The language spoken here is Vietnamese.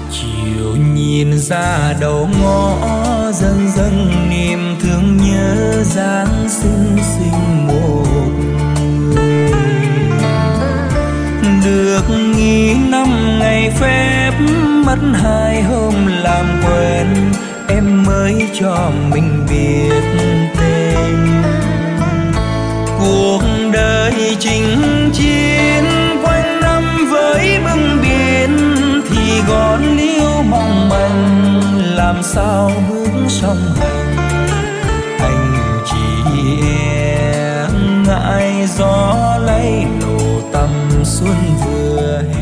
chiều nhìn ra đầu ngõ, dần dần niềm thương nhớ dáng xinh xinh một người. Được nghỉ 5 ngày phép, mất 2 hôm làm quen, em mới cho mình biết tên. Cuộc đời chinh chiến quanh năm với bưng biển, thì gón liễu mong manh làm sao bước song hành. Anh chỉ e ngại gió lấy nổ tăm xuân vừa hè.